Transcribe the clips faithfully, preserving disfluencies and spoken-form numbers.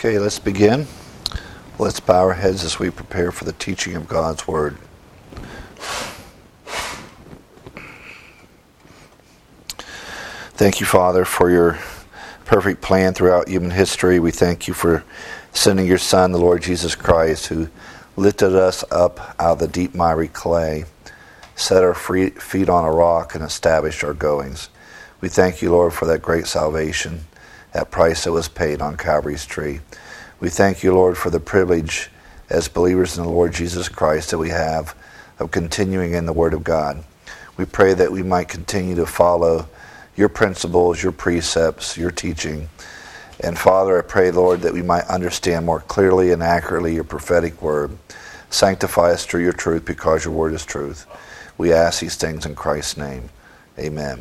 Okay, let's begin. Let's bow our heads as we prepare for the teaching of God's Word. Thank you, Father, for your perfect plan throughout human history. We thank you for sending your Son, the Lord Jesus Christ, who lifted us up out of the deep miry clay, set our feet on a rock, and established our goings. We thank you, Lord, for that great salvation, that price that was paid on Calvary's tree. We thank you, Lord, for the privilege as believers in the Lord Jesus Christ that we have of continuing in the Word of God. We pray that we might continue to follow your principles, your precepts, your teaching. And Father, I pray, Lord, that we might understand more clearly and accurately your prophetic word. Sanctify us through your truth, because your word is truth. We ask these things in Christ's name. Amen.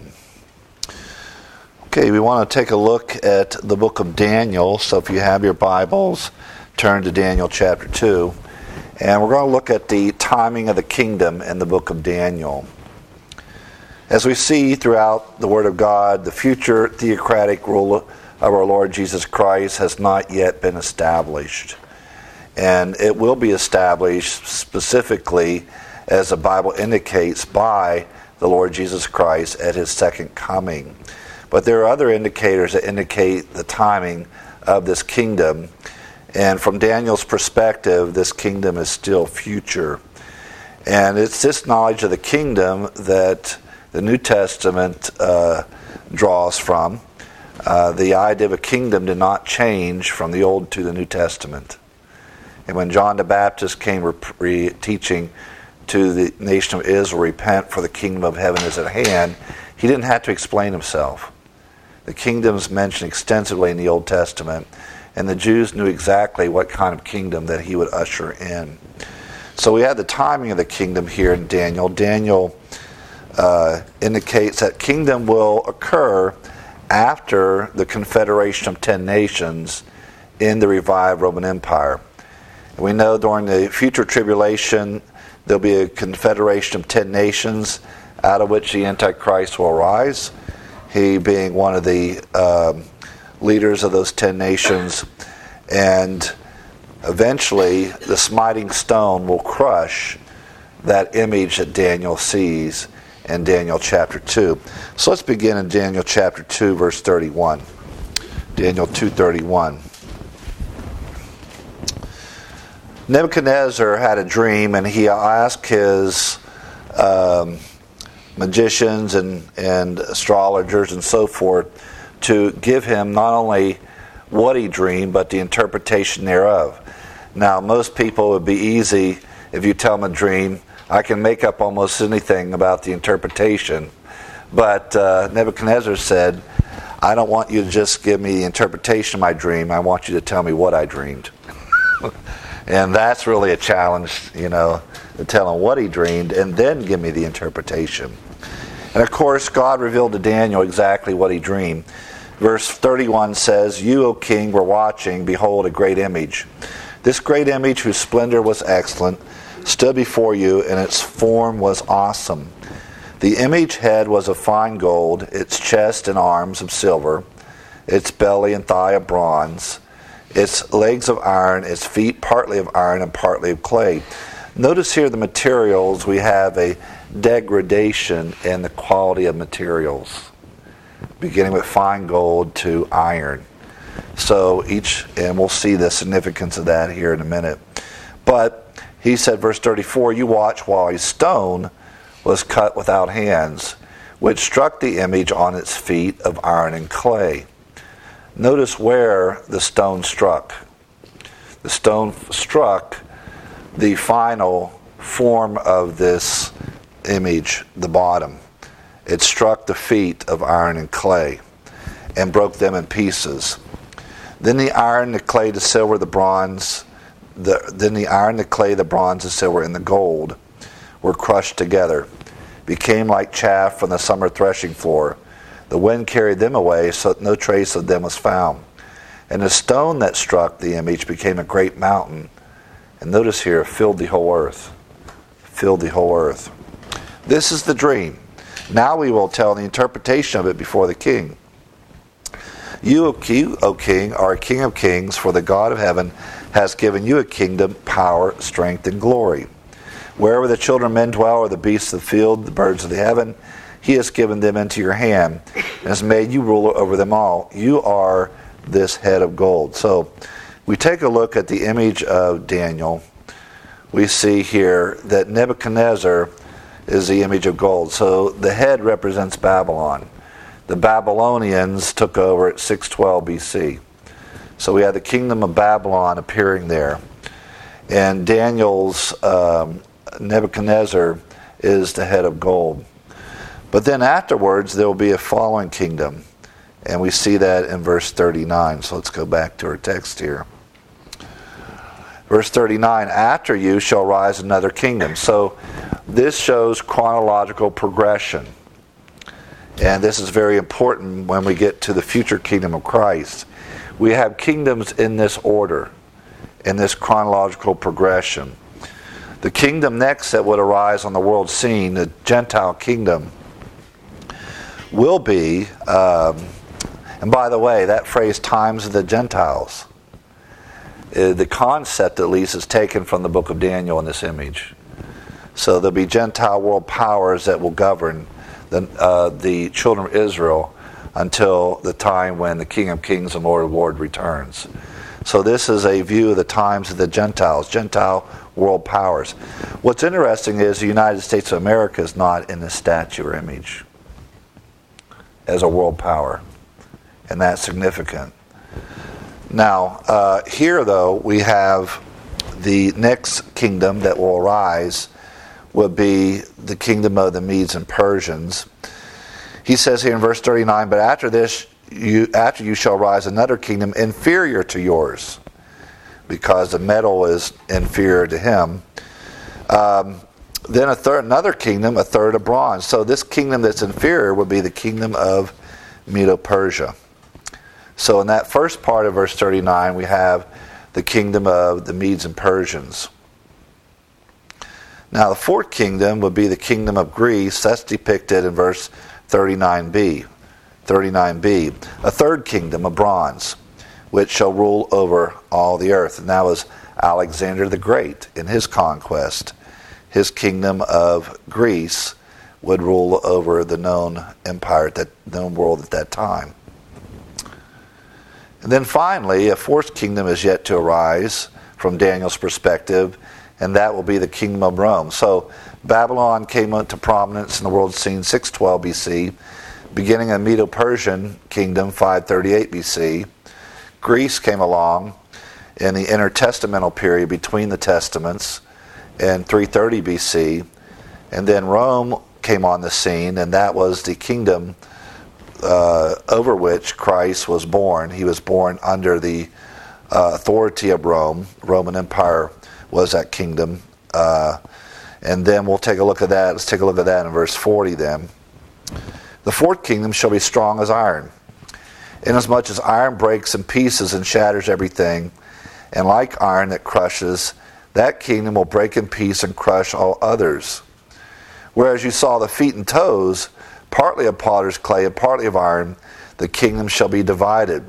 Okay, we want to take a look at the book of Daniel. So if you have your Bibles, turn to Daniel chapter two. And we're going to look at the timing of the kingdom in the book of Daniel. As we see throughout the Word of God, the future theocratic rule of our Lord Jesus Christ has not yet been established. And it will be established specifically, as the Bible indicates, by the Lord Jesus Christ at his second coming. But there are other indicators that indicate the timing of this kingdom. And from Daniel's perspective, this kingdom is still future. And it's this knowledge of the kingdom that the New Testament uh, draws from. Uh, the idea of a kingdom did not change from the Old to the New Testament. And when John the Baptist came re- re- teaching to the nation of Israel, repent, for the kingdom of heaven is at hand, he didn't have to explain himself. The kingdom's mentioned extensively in the Old Testament, and the Jews knew exactly what kind of kingdom that he would usher in. So we have the timing of the kingdom here in Daniel. Daniel uh, indicates that kingdom will occur after the confederation of ten nations in the revived Roman Empire. And we know during the future tribulation there'll be a confederation of ten nations out of which the Antichrist will arise, he being one of the um, leaders of those ten nations. And eventually the smiting stone will crush that image that Daniel sees in Daniel chapter two. So let's begin in Daniel chapter two, verse thirty-one. Daniel two thirty-one. Nebuchadnezzar had a dream, and he asked his um, magicians and, and astrologers and so forth to give him not only what he dreamed, but the interpretation thereof. Now, most people, it would be easy if you tell them a dream. I can make up almost anything about the interpretation. But uh, Nebuchadnezzar said, I don't want you to just give me the interpretation of my dream. I want you to tell me what I dreamed. And that's really a challenge, you know, to tell him what he dreamed and then give me the interpretation. And of course, God revealed to Daniel exactly what he dreamed. Verse thirty-one says, You, O king, were watching, behold, a great image. This great image, whose splendor was excellent, stood before you, and its form was awesome. The image head was of fine gold, its chest and arms of silver, its belly and thigh of bronze, its legs of iron, its feet partly of iron and partly of clay. Notice here the materials. We have a degradation in the quality of materials, beginning with fine gold to iron. So each, and we'll see the significance of that here in a minute. But he said, verse thirty-four, You watch while a stone was cut without hands, which struck the image on its feet of iron and clay. Notice where the stone struck. The stone struck the final form of this image, the bottom. It struck the feet of iron and clay and broke them in pieces. Then the iron, the clay, the silver, the bronze, the, then the iron, the clay, the bronze, the silver, and the gold were crushed together, became like chaff from the summer threshing floor. The wind carried them away, so that no trace of them was found. And the stone that struck the image became a great mountain. And notice here, filled the whole earth. Filled the whole earth. This is the dream. Now we will tell the interpretation of it before the king. You, O king, are a king of kings, for the God of heaven has given you a kingdom, power, strength, and glory. Wherever the children of men dwell, or the beasts of the field, the birds of the heaven, he has given them into your hand, and has made you ruler over them all. You are this head of gold. So, we take a look at the image of Daniel. We see here that Nebuchadnezzar is the image of gold. So, the head represents Babylon. The Babylonians took over at six twelve B C. So we have the kingdom of Babylon appearing there. And Daniel's um, Nebuchadnezzar is the head of gold. But then afterwards there will be a following kingdom. And we see that in verse thirty-nine. So let's go back to our text here. Verse thirty-nine, after you shall rise another kingdom. So this shows chronological progression. And this is very important when we get to the future kingdom of Christ. We have kingdoms in this order, in this chronological progression. The kingdom next that would arise on the world scene, the Gentile kingdom, will be, um, and by the way, that phrase, times of the Gentiles, uh, the concept at least is taken from the book of Daniel in this image. So there'll be Gentile world powers that will govern The, uh, the children of Israel until the time when the King of Kings and Lord of Lords returns. So this is a view of the times of the Gentiles, Gentile world powers. What's interesting is the United States of America is not in this statue or image as a world power, and that's significant. Now, uh, here though, we have the next kingdom that will arise would be the kingdom of the Medes and Persians. He says here in verse thirty-nine, but after this, you, after you shall rise another kingdom inferior to yours, because the metal is inferior to him. Um, then a third, another kingdom, a third of bronze. So this kingdom that's inferior would be the kingdom of Medo-Persia. So in that first part of verse thirty-nine, we have the kingdom of the Medes and Persians. Now the fourth kingdom would be the kingdom of Greece. That's depicted in verse thirty-nine b. thirty-nine b. A third kingdom of bronze, which shall rule over all the earth. And that was Alexander the Great in his conquest. His kingdom of Greece would rule over the known empire, that known world at that time. And then finally, a fourth kingdom is yet to arise from Daniel's perspective, and that will be the kingdom of Rome. So Babylon came into prominence in the world scene six twelve B C, beginning a Medo-Persian kingdom five thirty-eight B C. Greece came along in the intertestamental period between the testaments in three thirty B C, and then Rome came on the scene, and that was the kingdom uh, over which Christ was born. He was born under the uh, authority of Rome. Roman Empire was that kingdom. Uh, and then we'll take a look at that. Let's take a look at that in verse forty then. The fourth kingdom shall be strong as iron, inasmuch as iron breaks in pieces and shatters everything, and like iron that crushes, that kingdom will break in peace and crush all others. Whereas you saw the feet and toes, partly of potter's clay and partly of iron, the kingdom shall be divided.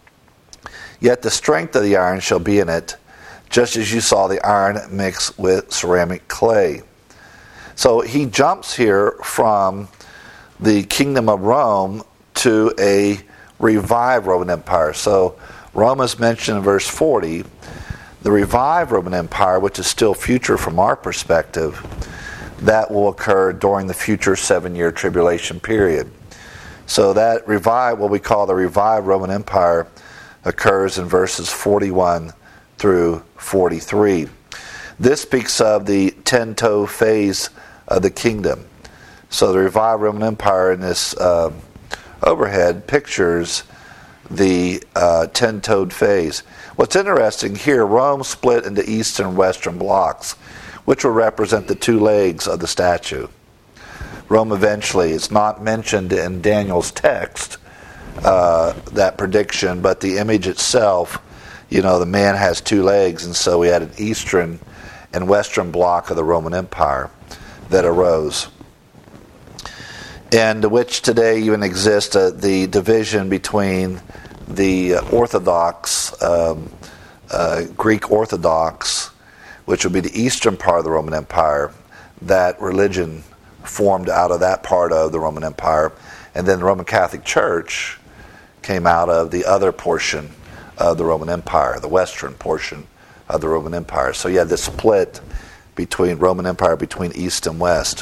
Yet the strength of the iron shall be in it, just as you saw the iron mixed with ceramic clay. So he jumps here from the kingdom of Rome to a revived Roman Empire. So Rome is mentioned in verse forty. The revived Roman Empire, which is still future from our perspective, that will occur during the future seven-year tribulation period. So that revived, what we call the revived Roman Empire, occurs in verses forty-one through forty-three. This speaks of the ten-toe phase of the kingdom. So the revived Roman Empire in this uh, overhead pictures the uh, ten-toed phase. What's interesting here, Rome split into eastern and western blocks, which will represent the two legs of the statue. Rome eventually, it's not mentioned in Daniel's text, uh, that prediction, but the image itself, you know, the man has two legs, and so we had an eastern and western block of the Roman Empire that arose. And which today even exists, uh, the division between the Orthodox, um, uh, Greek Orthodox, which would be the eastern part of the Roman Empire, that religion formed out of that part of the Roman Empire. And then the Roman Catholic Church came out of the other portion of the Roman Empire, the western portion of the Roman Empire. So you had this split between Roman Empire, between East and West.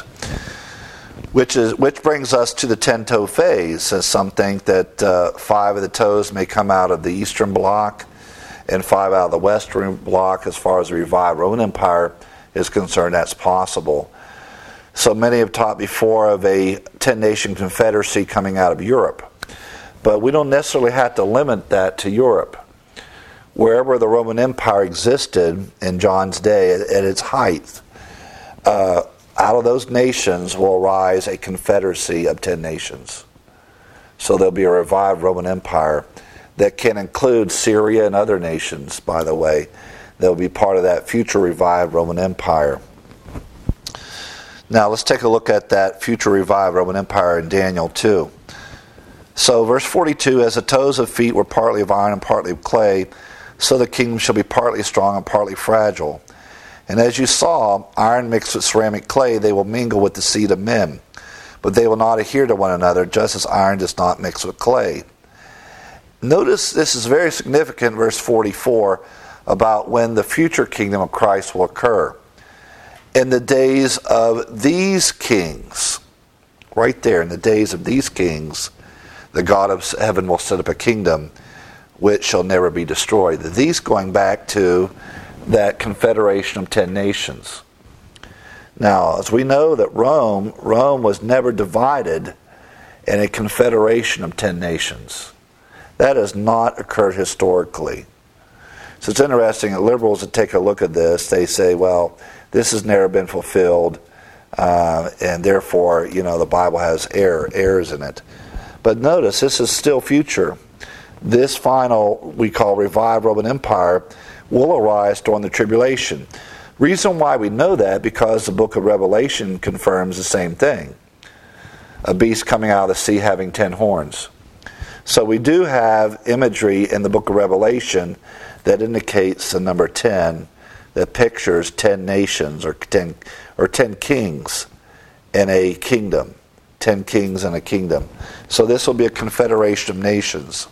Which is which brings us to the ten-toe phase, as some think that uh, five of the toes may come out of the Eastern Bloc and five out of the Western Bloc. As far as the revived Roman Empire is concerned, that's possible. So many have taught before of a ten-nation confederacy coming out of Europe. But we don't necessarily have to limit that to Europe. Wherever the Roman Empire existed in John's day at, at its height, uh, out of those nations will arise a confederacy of ten nations. So there'll be a revived Roman Empire that can include Syria and other nations, by the way. They'll be part of that future revived Roman Empire. Now let's take a look at that future revived Roman Empire in Daniel two. So verse forty-two, as the toes of feet were partly of iron and partly of clay, so the kingdom shall be partly strong and partly fragile. And as you saw, iron mixed with ceramic clay, they will mingle with the seed of men. But they will not adhere to one another, just as iron does not mix with clay. Notice this is very significant, verse forty-four, about when the future kingdom of Christ will occur. In the days of these kings, right there, in the days of these kings, the God of heaven will set up a kingdom which shall never be destroyed. These going back to that confederation of ten nations. Now, as we know that Rome, Rome was never divided in a confederation of ten nations. That has not occurred historically. So it's interesting that liberals that take a look at this, they say, well, this has never been fulfilled, uh, and therefore, you know, the Bible has error, errors in it. But notice, this is still future. This final, we call revived Roman Empire, will arise during the tribulation. Reason why we know that, because the book of Revelation confirms the same thing. A beast coming out of the sea having ten horns. So we do have imagery in the book of Revelation that indicates the number ten, that pictures ten nations or ten or ten kings in a kingdom. Ten kings in a kingdom. So this will be a confederation of nations.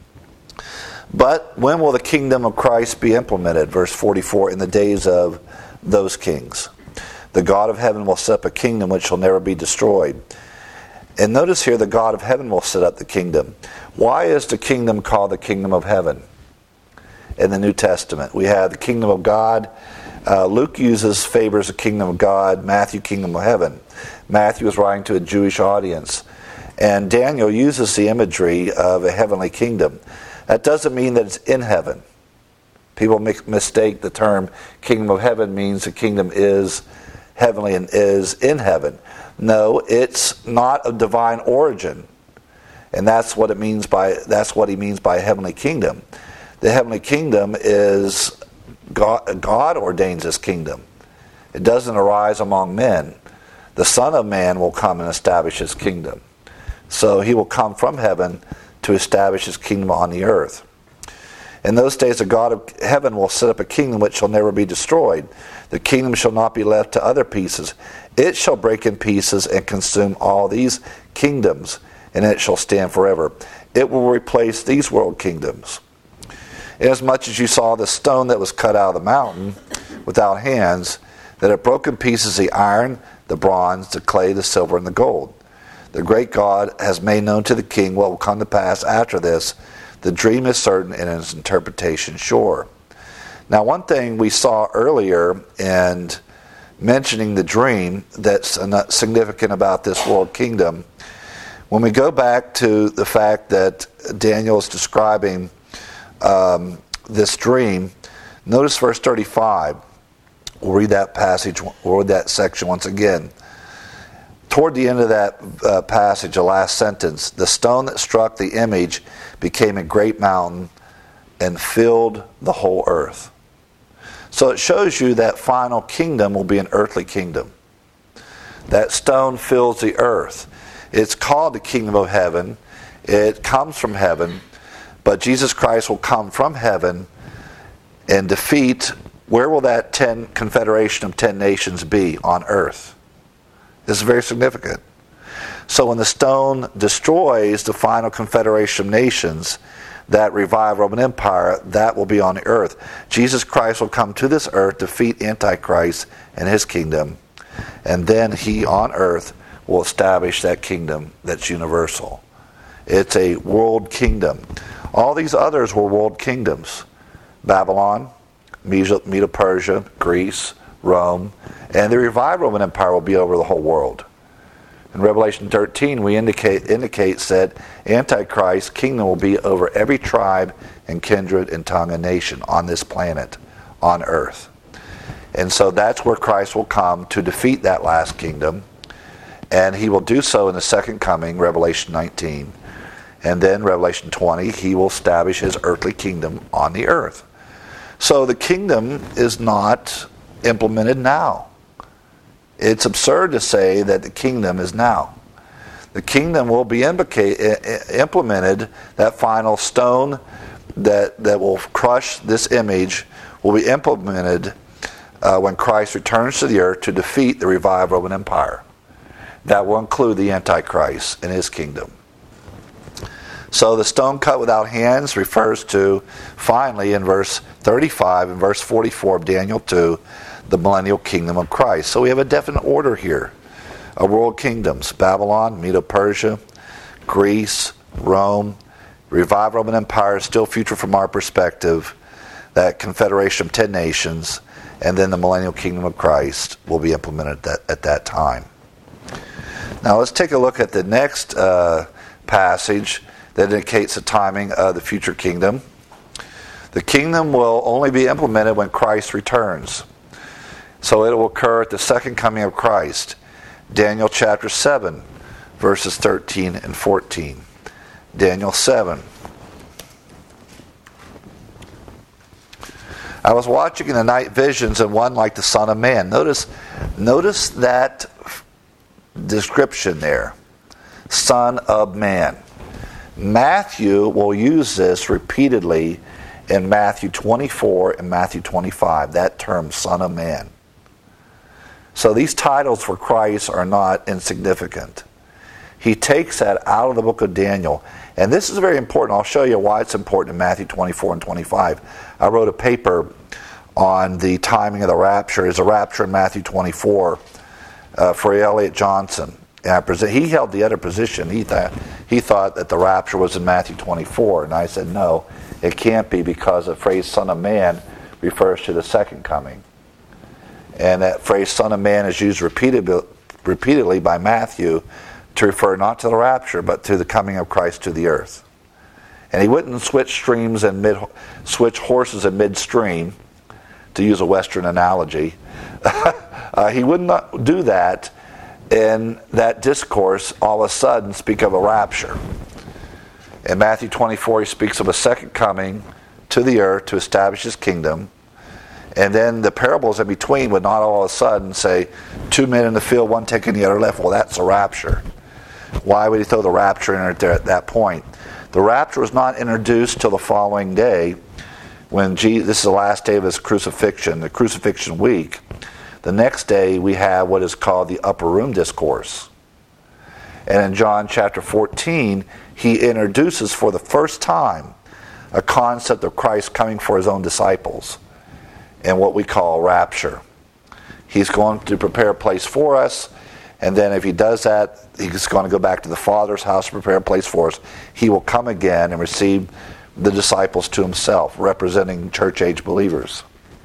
But when will the kingdom of Christ be implemented? Verse forty-four, in the days of those kings. The God of heaven will set up a kingdom which shall never be destroyed. And notice here, the God of heaven will set up the kingdom. Why is the kingdom called the kingdom of heaven in the New Testament? We have the kingdom of God. Uh, Luke uses, favors the kingdom of God. Matthew, kingdom of heaven. Matthew is writing to a Jewish audience. And Daniel uses the imagery of a heavenly kingdom. That doesn't mean that it's in heaven. People make, mistake the term kingdom of heaven means the kingdom is heavenly and is in heaven. No, it's not of divine origin. And that's what it means by that's what he means by a heavenly kingdom. The heavenly kingdom is God, God ordains this kingdom. It doesn't arise among men. The Son of Man will come and establish his kingdom. So he will come from heaven to establish his kingdom on the earth. In those days the God of heaven will set up a kingdom which shall never be destroyed. The kingdom shall not be left to other pieces. It shall break in pieces and consume all these kingdoms, and it shall stand forever. It will replace these world kingdoms. Inasmuch as you saw the stone that was cut out of the mountain without hands, that it broke in pieces the iron, the bronze, the clay, the silver, and the gold. The great God has made known to the king what will come to pass after this. The dream is certain and its interpretation sure. Now, one thing we saw earlier in mentioning the dream that's significant about this world kingdom, when we go back to the fact that Daniel is describing um, this dream, notice verse thirty-five. We'll read that passage, we'll read that section once again. Toward the end of that uh, passage, the last sentence, the stone that struck the image became a great mountain and filled the whole earth. So it shows you that final kingdom will be an earthly kingdom. That stone fills the earth. It's called the kingdom of heaven. It comes from heaven, But Jesus Christ will come from heaven and defeat. Where will that ten confederation of ten nations be? On earth. This is very significant. So when the stone destroys the final confederation of nations that revive Roman Empire, that will be on the earth. Jesus Christ will come to this earth, defeat Antichrist and his kingdom, and then he on earth will establish that kingdom that's universal. It's a world kingdom. All these others were world kingdoms. Babylon, Medo-Persia, Greece, Rome, and the revived Roman Empire will be over the whole world. In Revelation thirteen, we indicate indicates that Antichrist's kingdom will be over every tribe and kindred and tongue and nation on this planet, on earth. And so that's where Christ will come to defeat that last kingdom. And he will do so in the second coming, Revelation nineteen. And then Revelation twenty, he will establish his earthly kingdom on the earth. So the kingdom is not implemented now. It's absurd to say that the kingdom is now. The kingdom will be implica- implemented, that final stone that, that will crush this image will be implemented uh, when Christ returns to the earth to defeat the revived Roman Empire. That will include the Antichrist and his kingdom. So the stone cut without hands refers to, finally, in verse thirty-five and verse forty-four of Daniel two, the millennial kingdom of Christ. So we have a definite order here of world kingdoms: Babylon, Medo-Persia, Greece, Rome. Revived Roman Empire is still future from our perspective. That confederation of ten nations, and then the millennial kingdom of Christ will be implemented at that, at that time. Now let's take a look at the next uh, passage that indicates the timing of the future kingdom. The kingdom will only be implemented when Christ returns. So it will occur at the second coming of Christ. Daniel chapter seven, verses thirteen and fourteen. Daniel seven. I was watching in the night visions, and one like the Son of Man. Notice, notice that description there. Son of Man. Matthew will use this repeatedly in Matthew twenty-four and Matthew twenty-five, that term, Son of Man. So these titles for Christ are not insignificant. He takes that out of the book of Daniel. And this is very important. I'll show you why it's important in Matthew twenty-four and twenty-five. I wrote a paper on the timing of the rapture. Is a rapture in Matthew twenty-four uh, for Elliot Johnson. And I present, he held the other position. He, th- he thought that the rapture was in Matthew twenty-four. And I said, no, it can't be, because the phrase Son of Man refers to the second coming. And that phrase Son of Man is used repeated, repeatedly by Matthew to refer not to the rapture, but to the coming of Christ to the earth. And he wouldn't switch streams and mid, switch horses in midstream, to use a Western analogy. uh, he would not do that in that discourse all of a sudden speak of a rapture. In Matthew twenty-four, he speaks of a second coming to the earth to establish his kingdom. And then the parables in between would not all of a sudden say, two men in the field, one taking the other left. Well, that's a rapture. Why would he throw the rapture in there at that point? The rapture was not introduced till the following day, when Jesus, this is the last day of his crucifixion, the crucifixion week. The next day we have what is called the Upper Room Discourse. And in John chapter fourteen, he introduces for the first time a concept of Christ coming for his own disciples and what we call rapture. He's going to prepare a place for us, and then if he does that, he's going to go back to the Father's house to prepare a place for us. He will come again and receive the disciples to himself, representing church-age believers.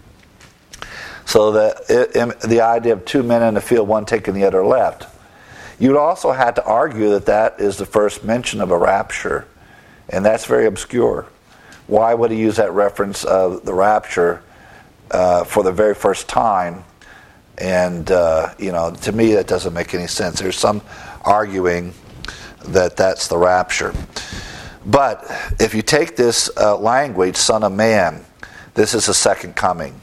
So the, the idea of two men in the field, one taking the other left, you'd also have to argue that that is the first mention of a rapture, and that's very obscure. Why would he use that reference of the rapture uh, for the very first time? And, uh, you know, to me that doesn't make any sense. There's some arguing that that's the rapture. But if you take this uh, language, Son of Man, this is the second coming.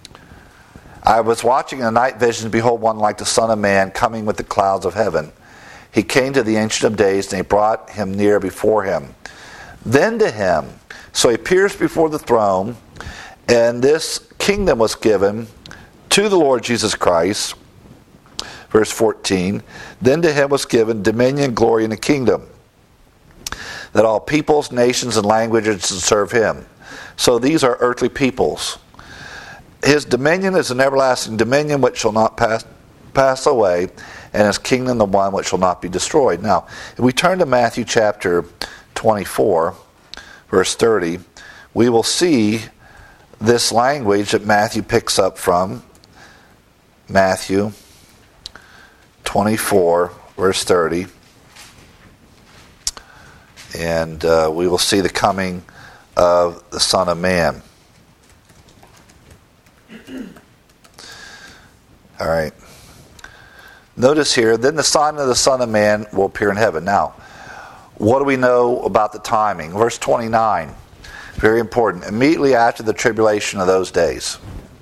I was watching in the night visions, behold, one like the Son of Man coming with the clouds of heaven. He came to the Ancient of Days, and he brought him near before him. Then to him So he appears before the throne, and this kingdom was given to the Lord Jesus Christ. Verse fourteen, then to him was given dominion, glory, and a kingdom, that all peoples, nations, and languages should serve him. So these are earthly peoples. His dominion is an everlasting dominion which shall not pass, pass away, and his kingdom the one which shall not be destroyed. Now, if we turn to Matthew chapter twenty-four, verse thirty, we will see this language that Matthew picks up from. Matthew twenty-four, verse thirty. And uh, we will see the coming of the Son of Man. All right. Notice here, then the sign of the Son of Man will appear in heaven. Now, what do we know about the timing? Verse twenty-nine, very important. Immediately after the tribulation of those days.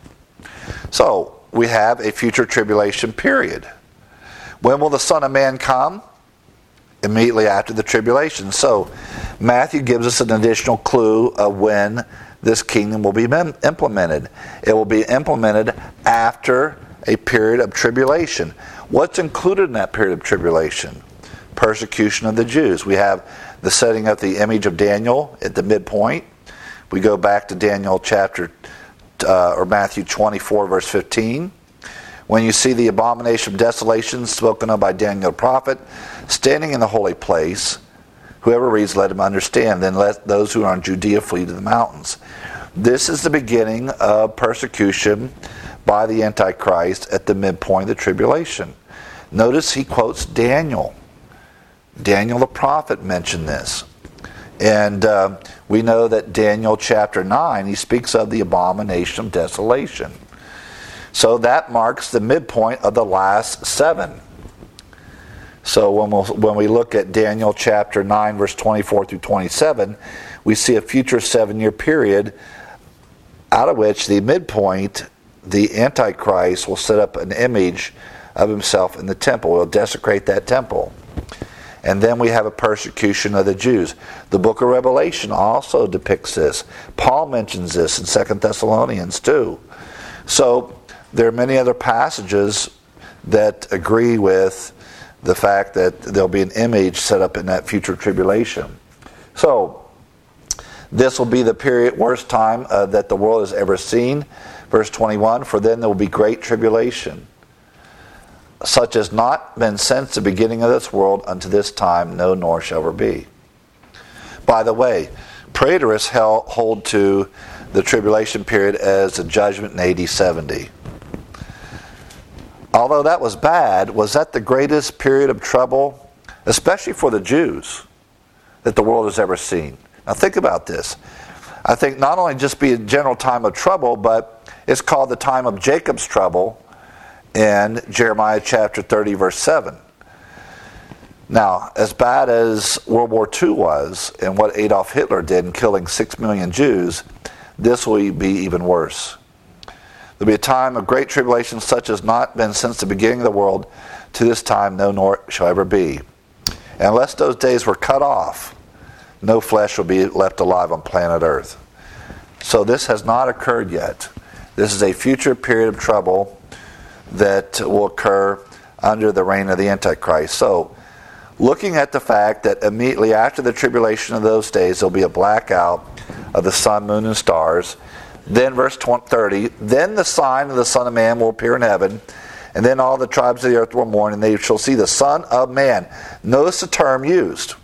So, we have a future tribulation period. When will the Son of Man come? Immediately after the tribulation. So, Matthew gives us an additional clue of when this kingdom will be implemented. It will be implemented after a period of tribulation. What's included in that period of tribulation? Persecution of the Jews. We have the setting up the image of Daniel at the midpoint. We go back to Daniel chapter uh, or Matthew twenty-four, verse fifteen. When you see the abomination of desolation spoken of by Daniel the prophet standing in the holy place, whoever reads, let him understand. Then let those who are in Judea flee to the mountains. This is the beginning of persecution by the Antichrist at the midpoint of the tribulation. Notice he quotes Daniel. Daniel the prophet mentioned this. And uh, we know that Daniel chapter nine, he speaks of the abomination of desolation. So that marks the midpoint of the last seven. So when, we'll, when we look at Daniel chapter nine, verse twenty-four through twenty-seven, we see a future seven-year period out of which the midpoint, the Antichrist, will set up an image of himself in the temple. He'll desecrate that temple. And then we have a persecution of the Jews. The book of Revelation also depicts this. Paul mentions this in Second Thessalonians too. So there are many other passages that agree with the fact that there'll be an image set up in that future tribulation. So this will be the period, worst time uh, that the world has ever seen. Verse twenty-one, for then there will be great tribulation, such as not been since the beginning of this world unto this time, no nor shall ever be. By the way, preterists hold to the tribulation period as a judgment in A D seventy. Although that was bad, was that the greatest period of trouble, especially for the Jews, that the world has ever seen? Now think about this. I think not only just be a general time of trouble, but it's called the time of Jacob's trouble in Jeremiah chapter thirty, verse seven. Now, as bad as World War Two was, and what Adolf Hitler did in killing six million Jews, this will be even worse. There'll be a time of great tribulation such as not been since the beginning of the world, to this time no nor shall ever be. And unless those days were cut off, no flesh will be left alive on planet Earth. So this has not occurred yet. This is a future period of trouble that will occur under the reign of the Antichrist. So, looking at the fact that immediately after the tribulation of those days, there'll be a blackout of the sun, moon, and stars. Then verse thirty, then the sign of the Son of Man will appear in heaven, and then all the tribes of the earth will mourn, and they shall see the Son of Man. Notice the term used.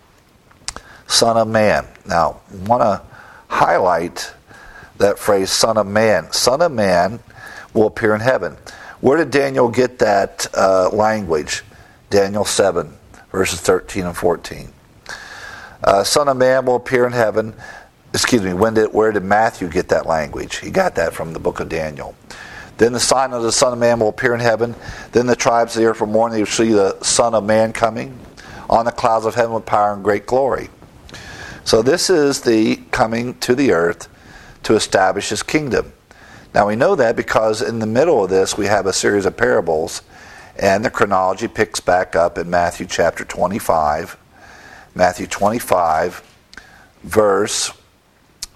Son of Man. Now, I want to highlight that phrase, Son of Man. Son of Man will appear in heaven. Where did Daniel get that uh, language? Daniel seven, verses thirteen and fourteen. Uh, Son of Man will appear in heaven. Excuse me, when did, where did Matthew get that language? He got that from the book of Daniel. Then the sign of the Son of Man will appear in heaven. Then the tribes of the earth will mourn. They will see the Son of Man coming on the clouds of heaven with power and great glory. So this is the coming to the earth to establish his kingdom. Now we know that because in the middle of this we have a series of parables, and the chronology picks back up in Matthew chapter twenty-five. Matthew twenty-five, verse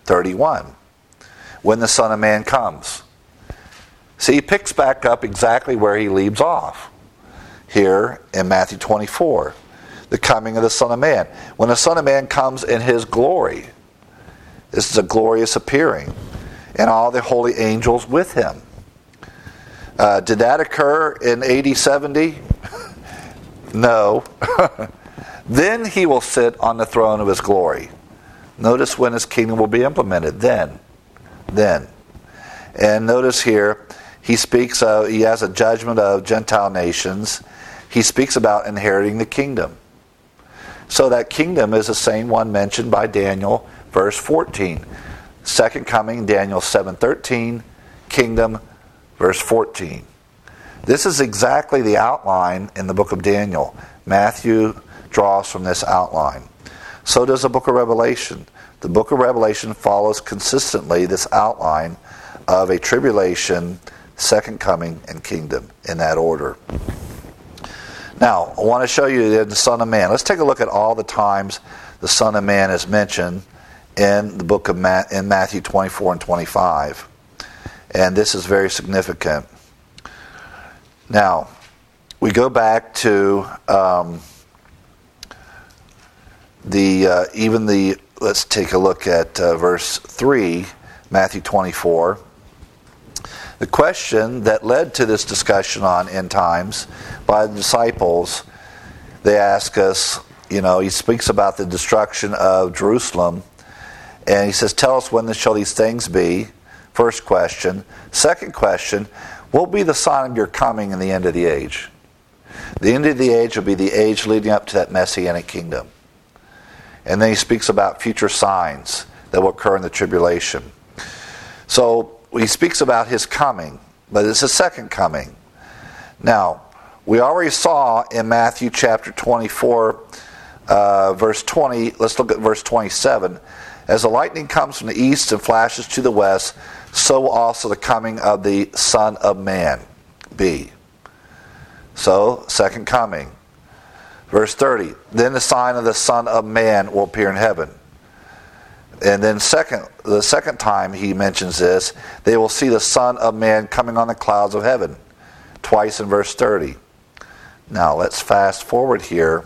thirty-one. When the Son of Man comes. See, he picks back up exactly where he leaves off. Here in Matthew twenty-four. The coming of the Son of Man. When the Son of Man comes in his glory. This is a glorious appearing. And all the holy angels with him. Uh, did that occur in A D seventy? No. Then he will sit on the throne of his glory. Notice when his kingdom will be implemented. Then. Then. And notice here, he speaks of, he has a judgment of Gentile nations. He speaks about inheriting the kingdom. So that kingdom is the same one mentioned by Daniel, verse fourteen. Second coming, Daniel seven thirteen, kingdom, verse fourteen. This is exactly the outline in the book of Daniel. Matthew draws from this outline. So does the book of Revelation. The book of Revelation follows consistently this outline of a tribulation, second coming, and kingdom in that order. Now, I want to show you the Son of Man. Let's take a look at all the times the Son of Man is mentioned in the book of Ma- in Matthew twenty-four and twenty-five. And this is very significant. Now, we go back to um, the uh, even the. Let's take a look at uh, verse three, Matthew twenty-four. The question that led to this discussion on end times by the disciples, they ask us, you know, he speaks about the destruction of Jerusalem, and he says, tell us when shall these things be? First question. Second question, what will be the sign of your coming in the end of the age? The end of the age will be the age leading up to that Messianic kingdom. And then he speaks about future signs that will occur in the tribulation. So he speaks about his coming, but it's a second coming. Now, we already saw in Matthew chapter twenty-four, uh, verse twenty, let's look at verse twenty-seven. As the lightning comes from the east and flashes to the west, so will also the coming of the Son of Man be. So, second coming. Verse thirty, then the sign of the Son of Man will appear in heaven. And then second, the second time he mentions this, they will see the Son of Man coming on the clouds of heaven. Twice in verse thirty. Now let's fast forward here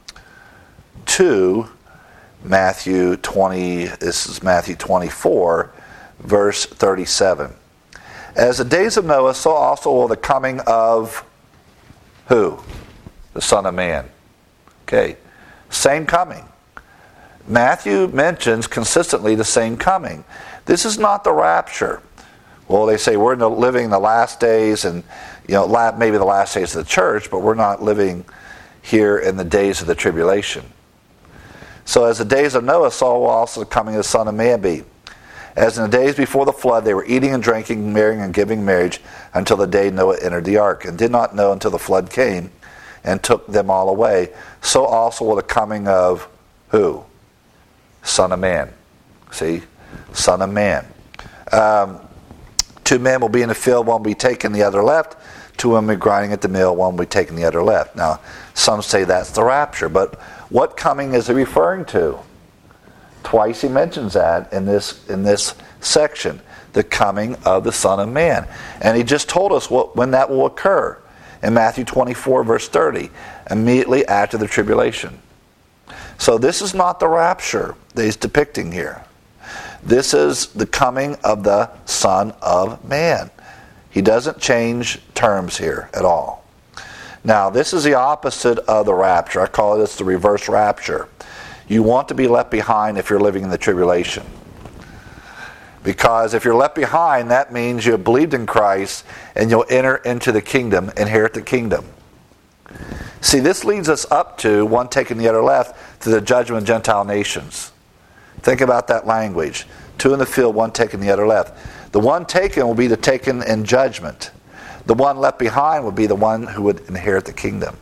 to Matthew twenty, this is Matthew twenty-four, verse thirty-seven. As the days of Noah, so also will the coming of who? The Son of Man. Okay, same coming. Matthew mentions consistently the same coming. This is not the rapture. Well, they say we're in the, living in the last days, and you know, la- maybe the last days of the church, but we're not living here in the days of the tribulation. So as the days of Noah, so will also the coming of the Son of Man be. As in the days before the flood, they were eating and drinking, marrying and giving marriage, until the day Noah entered the ark, and did not know until the flood came and took them all away. So also will the coming of who? Son of Man. See? Son of Man. Um, two men will be in the field, one will be taken, the other left. Two women will be grinding at the mill, one will be taken, the other left. Now, some say that's the rapture, but what coming is he referring to? Twice he mentions that in this in this section, the coming of the Son of Man. And he just told us what, when that will occur in Matthew twenty-four, verse thirty, immediately after the tribulation. So this is not the rapture that he's depicting here. This is the coming of the Son of Man. He doesn't change terms here at all. Now, this is the opposite of the rapture. I call this the reverse rapture. You want to be left behind if you're living in the tribulation. Because if you're left behind, that means you have believed in Christ and you'll enter into the kingdom, inherit the kingdom. See, this leads us up to one taking the other left to the judgment of Gentile nations. Think about that language. Two in the field, one taking the other left. The one taken will be the taken in judgment. The one left behind would be the one who would inherit the kingdom.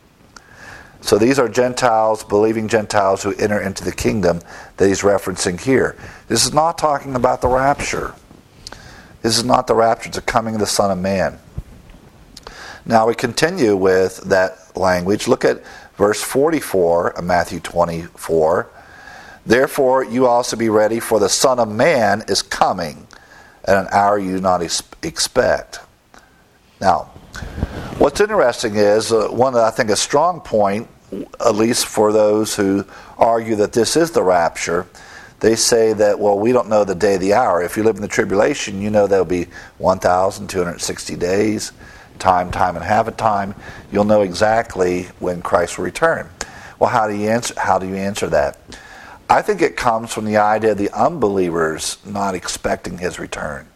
So these are Gentiles, believing Gentiles who enter into the kingdom that he's referencing here. This is not talking about the rapture. This is not the rapture, it's the coming of the Son of Man. Now we continue with that language. Look at verse forty-four of Matthew twenty-four. Therefore, you also be ready, for the Son of Man is coming at an hour you do not expect. Now, what's interesting is, uh, one, I think, a strong point, at least for those who argue that this is the rapture, they say that, well, we don't know the day, the hour. If you live in the tribulation, you know there'll be one thousand two hundred sixty days, time, time, and half a time. You'll know exactly when Christ will return. Well, how do you answer, how do you answer that? I think it comes from the idea of the unbelievers not expecting his return.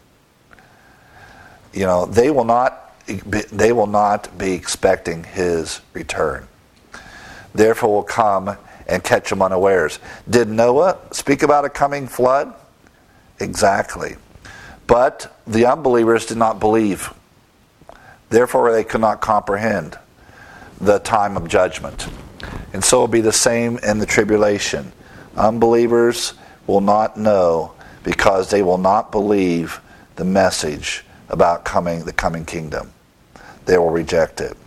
You know, they will not, they will not be expecting his return. Therefore will come and catch them unawares. Did Noah speak about a coming flood? Exactly. But the unbelievers did not believe. Therefore they could not comprehend the time of judgment. And so it will be the same in the tribulation. Unbelievers will not know because they will not believe the message about coming the coming kingdom. They will reject it.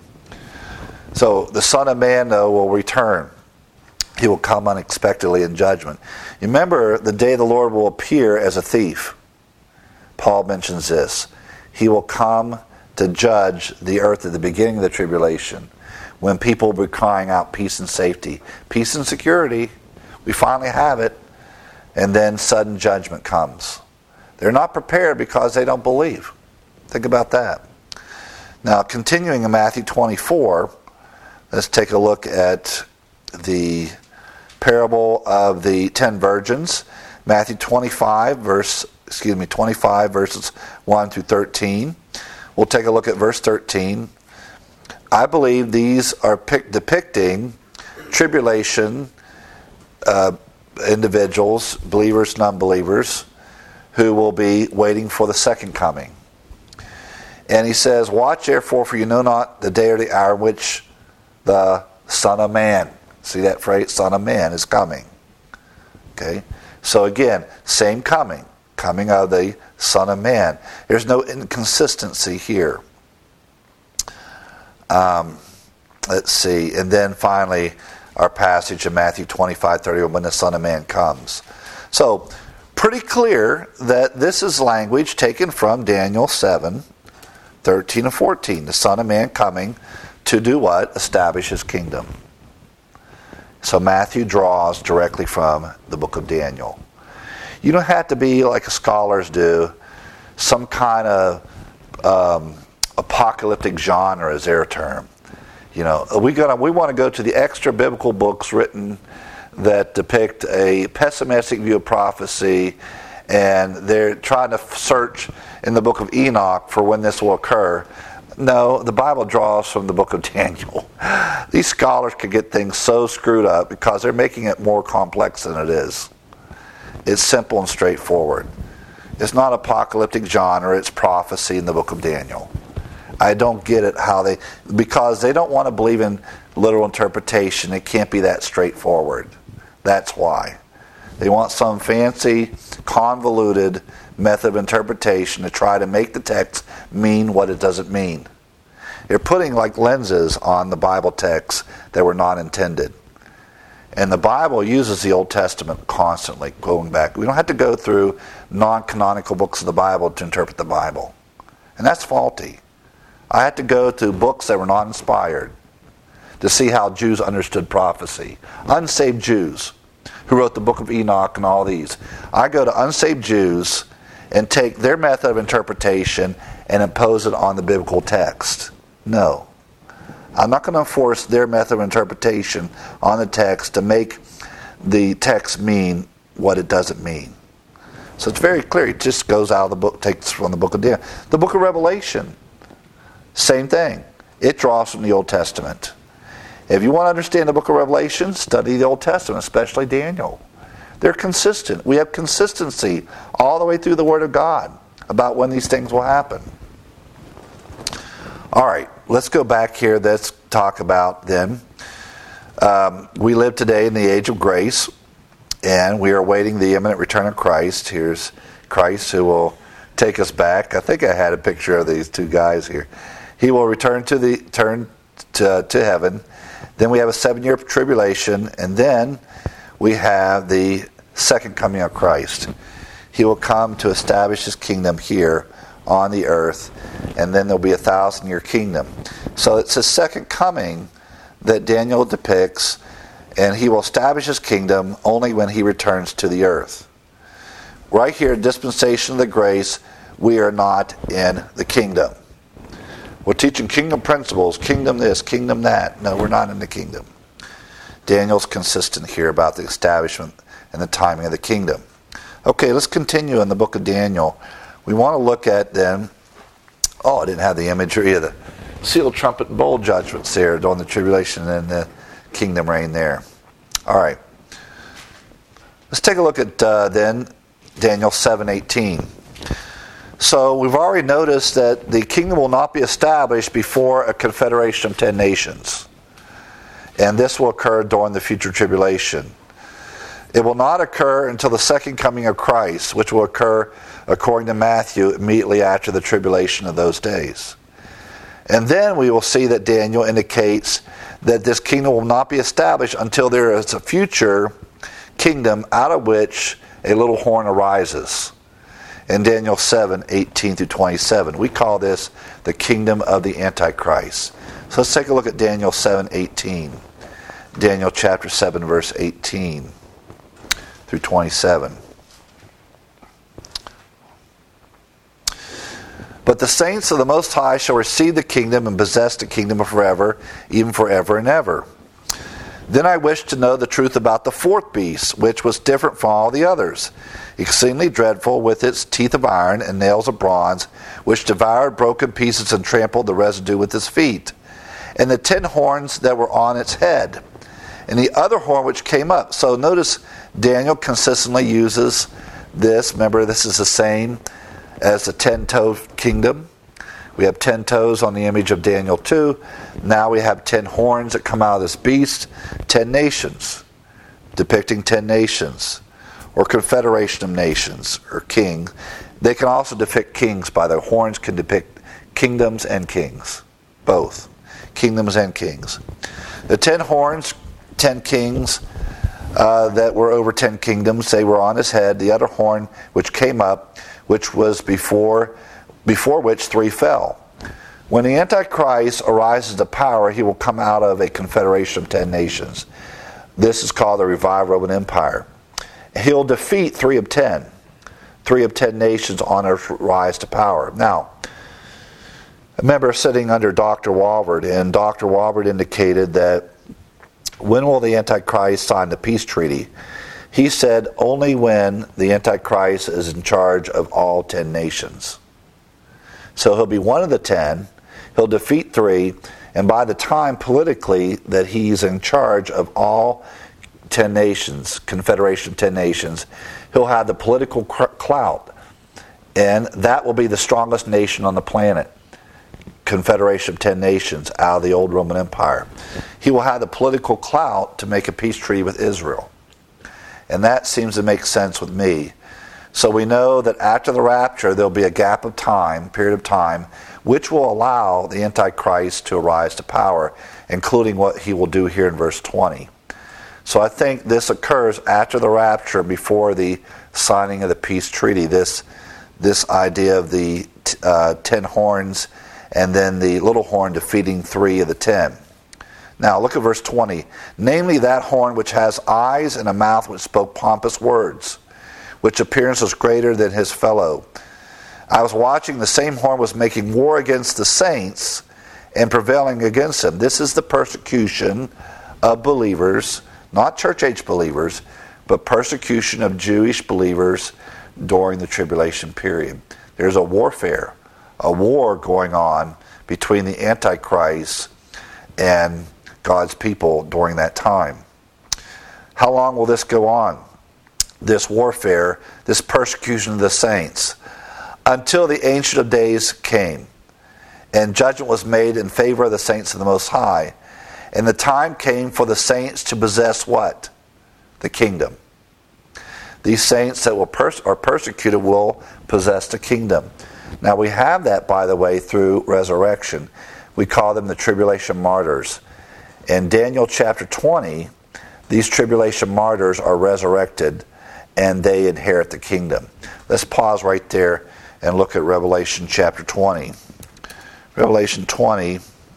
So the Son of Man, though, will return. He will come unexpectedly in judgment. Remember, the day the Lord will appear as a thief. Paul mentions this. He will come to judge the earth at the beginning of the tribulation, when people will be crying out peace and safety. Peace and security. We finally have it. And then sudden judgment comes. They're not prepared because they don't believe. Think about that. Now, continuing in Matthew twenty-four, let's take a look at the parable of the ten virgins. Matthew twenty-five, verse, excuse me, twenty-five verses one through thirteen. We'll take a look at verse thirteen. I believe these are pic- depicting tribulation uh, individuals, believers, non-believers, who will be waiting for the second coming. And he says, watch therefore, for you know not the day or the hour in which the Son of Man, see that phrase, Son of Man, is coming. Okay? So again, same coming, coming of the Son of Man. There's no inconsistency here. Um, let's see, and then finally, our passage in Matthew twenty-five thirty, when the Son of Man comes. So, pretty clear that this is language taken from Daniel seven, thirteen and fourteen. The Son of Man coming to do what? Establish his kingdom. So Matthew draws directly from the book of Daniel. You don't have to be like scholars do, some kind of um, apocalyptic genre is their term. You know, we gonna we want to go to the extra biblical books written that depict a pessimistic view of prophecy, and they're trying to search in the book of Enoch for when this will occur. No, the Bible draws from the book of Daniel. These scholars can get things so screwed up because they're making it more complex than it is. It's simple and straightforward. It's not apocalyptic genre, it's prophecy in the book of Daniel. I don't get it how they, because they don't want to believe in literal interpretation. It can't be that straightforward. That's why. They want some fancy, convoluted method of interpretation to try to make the text mean what it doesn't mean. They're putting like lenses on the Bible text that were not intended. And the Bible uses the Old Testament constantly, going back. We don't have to go through non-canonical books of the Bible to interpret the Bible. And that's faulty. I had to go to books that were not inspired to see how Jews understood prophecy. Unsaved Jews who wrote the book of Enoch and all these. I go to unsaved Jews and take their method of interpretation and impose it on the biblical text. No. I'm not going to enforce their method of interpretation on the text to make the text mean what it doesn't mean. So it's very clear. It just goes out of the book, takes from the book of Daniel. The book of Revelation, same thing. It draws from the Old Testament. If you want to understand the book of Revelation, study the Old Testament, especially Daniel. They're consistent. We have consistency all the way through the Word of God about when these things will happen. All right, let's go back here. Let's talk about then. Um, we live today in the age of grace, and we are awaiting the imminent return of Christ. Here's Christ who will take us back. I think I had a picture of these two guys here. He will return to the turn to, to heaven. Then we have a seven-year tribulation, and then we have the second coming of Christ. He will come to establish his kingdom here on the earth, and then there'll be a thousand year kingdom. So it's his second coming that Daniel depicts, and he will establish his kingdom only when he returns to the earth. Right here, dispensation of the grace, we are not in the kingdom. We're teaching kingdom principles, kingdom this, kingdom that. No, we're not in the kingdom. Daniel's consistent here about the establishment and the timing of the kingdom. Okay, let's continue in the book of Daniel. We want to look at then, oh, I didn't have the imagery of the seal, trumpet, and bowl judgments there during the tribulation and the kingdom reign there. All right. Let's take a look at uh, then Daniel seven eighteen. So we've already noticed that the kingdom will not be established before a confederation of ten nations. And this will occur during the future tribulation. It will not occur until the second coming of Christ, which will occur, according to Matthew, immediately after the tribulation of those days. And then we will see that Daniel indicates that this kingdom will not be established until there is a future kingdom out of which a little horn arises. In Daniel seven eighteen through twenty-seven. We call this the kingdom of the Antichrist. So let's take a look at Daniel seven eighteen. Daniel chapter seven, verse eighteen through twenty-seven. But the saints of the Most High shall receive the kingdom and possess the kingdom forever, even forever and ever. Then I wished to know the truth about the fourth beast, which was different from all the others, exceedingly dreadful, with its teeth of iron and nails of bronze, which devoured broken pieces and trampled the residue with its feet, and the ten horns that were on its head, and the other horn which came up. So notice Daniel consistently uses this. Remember, this is the same as the ten-toed kingdom. We have ten toes on the image of Daniel two. Now we have ten horns that come out of this beast. Ten nations, depicting ten nations, or confederation of nations, or king. They can also depict kings. By the horns can depict kingdoms and kings. Both. Kingdoms and kings. The ten horns, ten kings uh, that were over ten kingdoms, they were on his head. The other horn which came up, which was before before which three fell. When the Antichrist arises to power, he will come out of a confederation of ten nations. This is called the revived Roman Empire. He'll defeat three of ten. Three of ten nations on earth rise to power. Now, I remember sitting under Doctor Walvoord, and Doctor Walvoord indicated that when will the Antichrist sign the peace treaty? He said only when the Antichrist is in charge of all ten nations. So he'll be one of the ten, he'll defeat three, and by the time politically that he's in charge of all ten nations, confederation of ten nations, he'll have the political clout, and that will be the strongest nation on the planet. Confederation of ten nations out of the old Roman Empire. He will have the political clout to make a peace treaty with Israel. And that seems to make sense with me. So we know that after the rapture, there'll be a gap of time, period of time, which will allow the Antichrist to arise to power, including what he will do here in verse twenty. So I think this occurs after the rapture, before the signing of the peace treaty. This, this idea of the uh, ten horns, and then the little horn defeating three of the ten. Now look at verse twenty. Namely that horn which has eyes and a mouth which spoke pompous words, which appearance was greater than his fellow. I was watching, the same horn was making war against the saints and prevailing against them. This is the persecution of believers, not church-age believers, but persecution of Jewish believers during the tribulation period. There's a warfare, a war going on between the Antichrist and God's people during that time. How long will this go on? This warfare, this persecution of the saints, until the Ancient of Days came, and judgment was made in favor of the saints of the Most High. And the time came for the saints to possess what? The kingdom. These saints that will pers- are persecuted will possess the kingdom. Now we have that, by the way, through resurrection. We call them the tribulation martyrs. In Daniel chapter twenty, these tribulation martyrs are resurrected and they inherit the kingdom. Let's pause right there and look at Revelation chapter twenty. Revelation twenty,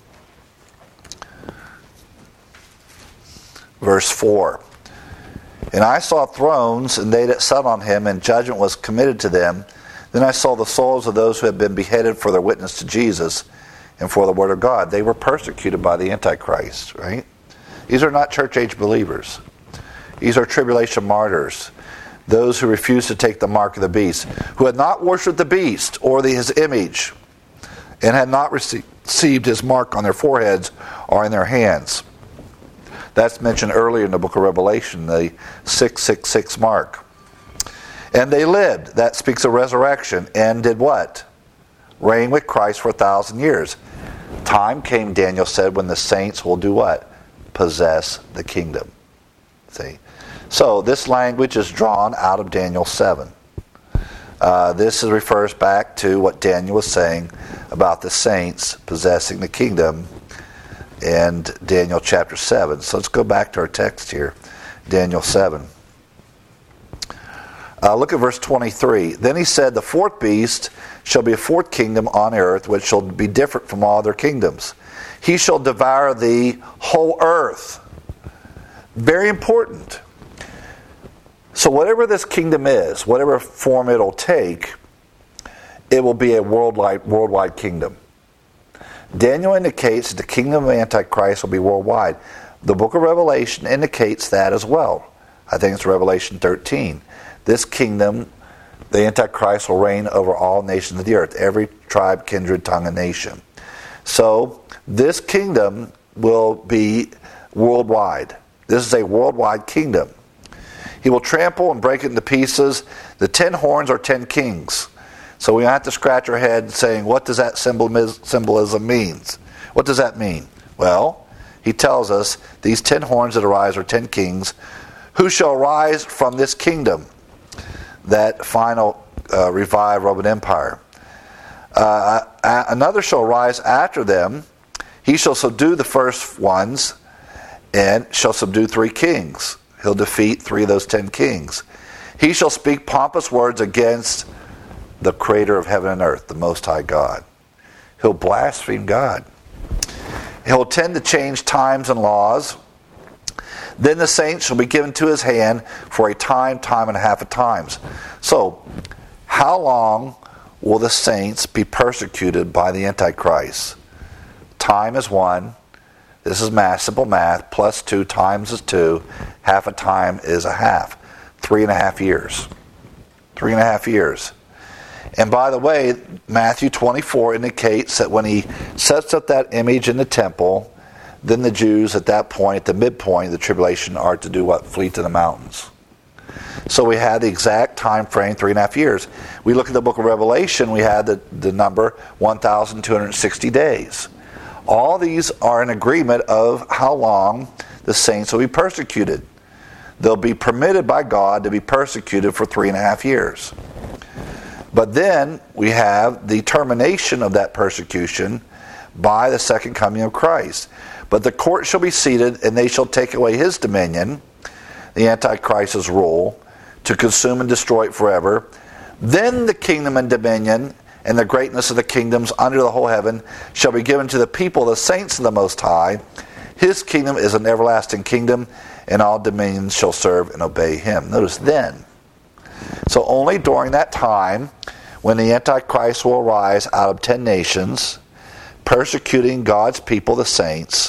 verse four. And I saw thrones, and they that sat on him, and judgment was committed to them. Then I saw the souls of those who had been beheaded for their witness to Jesus and for the word of God. They were persecuted by the Antichrist, right? These are not church age believers. These are tribulation martyrs. Those who refused to take the mark of the beast, who had not worshipped the beast or the, his image, and had not received his mark on their foreheads or in their hands. That's mentioned earlier in the book of Revelation, the six six six mark. And they lived. That speaks of resurrection. And did what? Reign with Christ for a thousand years. Time came, Daniel said, when the saints will do what? Possess the kingdom. See? So this language is drawn out of Daniel seven. Uh, this is, refers back to what Daniel was saying about the saints possessing the kingdom in Daniel chapter seven. So let's go back to our text here, Daniel seven. Uh, look at verse twenty-three. Then he said, the fourth beast shall be a fourth kingdom on earth, which shall be different from all other kingdoms. He shall devour the whole earth. Very important. So whatever this kingdom is, whatever form it'll take, it will be a worldwide, worldwide kingdom. Daniel indicates that the kingdom of Antichrist will be worldwide. The book of Revelation indicates that as well. I think it's Revelation thirteen. This kingdom, the Antichrist, will reign over all nations of the earth, every tribe, kindred, tongue, and nation. So this kingdom will be worldwide. This is a worldwide kingdom. He will trample and break it into pieces. The ten horns are ten kings. So we have to scratch our head saying, what does that symbolism mean? What does that mean? Well, he tells us these ten horns that arise are ten kings who shall rise from this kingdom, that final uh, revived Roman Empire. Uh, another shall rise after them. He shall subdue the first ones and shall subdue three kings. He'll defeat three of those ten kings. He shall speak pompous words against the creator of heaven and earth, the Most High God. He'll blaspheme God. He'll tend to change times and laws. Then the saints shall be given to his hand for a time, time and a half of times. So, how long will the saints be persecuted by the Antichrist? Time is one. This is math, simple math. Plus two times is two. Half a time is a half. Three and a half years. Three and a half years. And by the way, Matthew twenty-four indicates that when he sets up that image in the temple, then the Jews at that point, at the midpoint of the tribulation, are to do what? Flee to the mountains. So we had the exact time frame, three and a half years. We look at the book of Revelation, we had the, the number one thousand two hundred sixty days. All these are in agreement of how long the saints will be persecuted. They'll be permitted by God to be persecuted for three and a half years. But then we have the termination of that persecution by the second coming of Christ. But the court shall be seated, and they shall take away his dominion, the Antichrist's rule, to consume and destroy it forever. Then the kingdom and dominion and the greatness of the kingdoms under the whole heaven shall be given to the people, the saints of the Most High. His kingdom is an everlasting kingdom, and all dominions shall serve and obey him. Notice then. So only during that time, when the Antichrist will arise out of ten nations, persecuting God's people, the saints.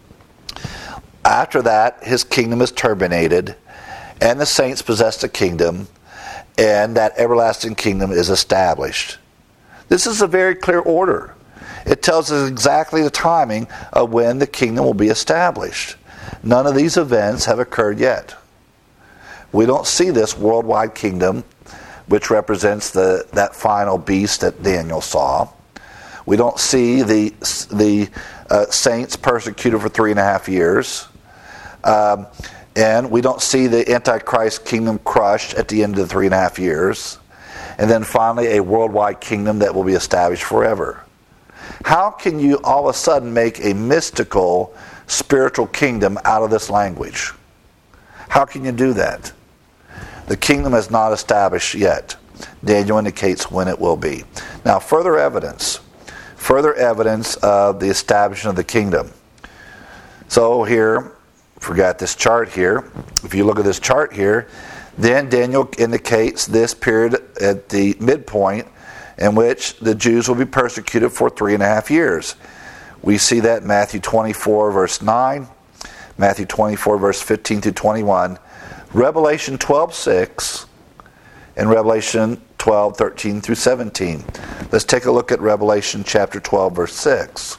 After that, his kingdom is terminated, and the saints possess the kingdom, and that everlasting kingdom is established. This is a very clear order. It tells us exactly the timing of when the kingdom will be established. None of these events have occurred yet. We don't see this worldwide kingdom, which represents the that final beast that Daniel saw. We don't see the the uh, saints persecuted for three and a half years. Um, and we don't see the Antichrist kingdom crushed at the end of the three and a half years. And then finally a worldwide kingdom that will be established forever. How can you all of a sudden make a mystical spiritual kingdom out of this language? How can you do that? The kingdom is not established yet. Daniel indicates when it will be. Now, further evidence. Further evidence of the establishment of the kingdom. So here, forgot this chart here. If you look at this chart here, then Daniel indicates this period at the midpoint in which the Jews will be persecuted for three and a half years. We see that in Matthew twenty-four, verse nine, Matthew twenty-four, verse fifteen through twenty-one, Revelation twelve, six, and Revelation twelve, thirteen through seventeen. Let's take a look at Revelation chapter twelve, verse six.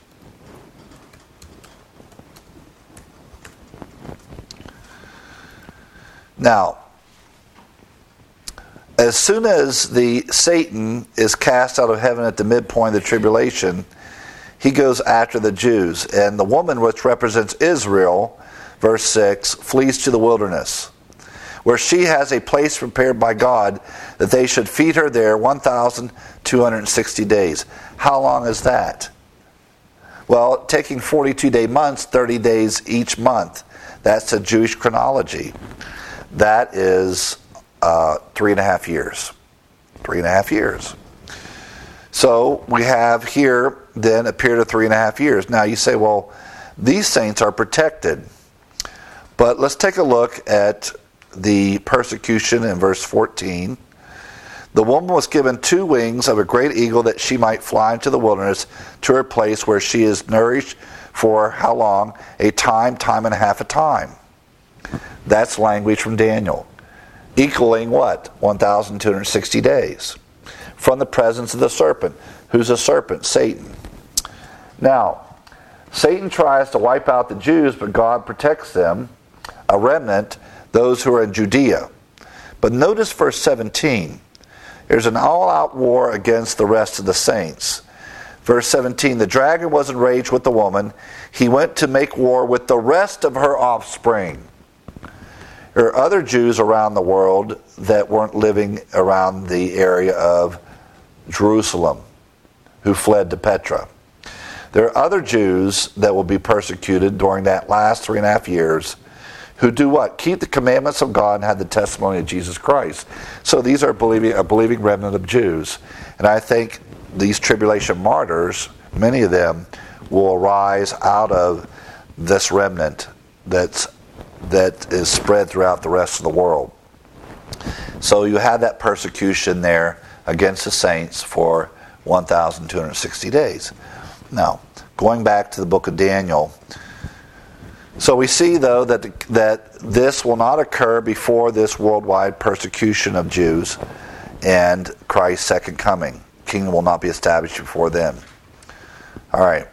Now, as soon as the Satan is cast out of heaven at the midpoint of the tribulation, he goes after the Jews. And the woman, which represents Israel, verse six, flees to the wilderness, where she has a place prepared by God that they should feed her there one thousand two hundred sixty days. How long is that? Well, taking forty-two day months, thirty days each month. That's a Jewish chronology. That is uh, three and a half years. Three and a half years. So we have here then a period of three and a half years. Now you say, well, these saints are protected. But let's take a look at the persecution in verse fourteen. The woman was given two wings of a great eagle that she might fly into the wilderness to her place where she is nourished for how long? A time, time and a half a time. That's language from Daniel. Equaling what? one thousand two hundred sixty days. From the presence of the serpent. Who's a serpent? Satan. Now, Satan tries to wipe out the Jews, but God protects them, a remnant, those who are in Judea. But notice verse seventeen. There's an all-out war against the rest of the saints. Verse seventeen, the dragon was enraged with the woman. He went to make war with the rest of her offspring. There are other Jews around the world that weren't living around the area of Jerusalem who fled to Petra. There are other Jews that will be persecuted during that last three and a half years who do what? Keep the commandments of God and have the testimony of Jesus Christ. So these are believing, a believing remnant of Jews. And I think these tribulation martyrs, many of them, will arise out of this remnant that's that is spread throughout the rest of the world. So you have that persecution there against the saints for one thousand two hundred sixty days. Now, going back to the book of Daniel, so we see, though, that the, that this will not occur before this worldwide persecution of Jews and Christ's second coming. Kingdom will not be established before then. All right.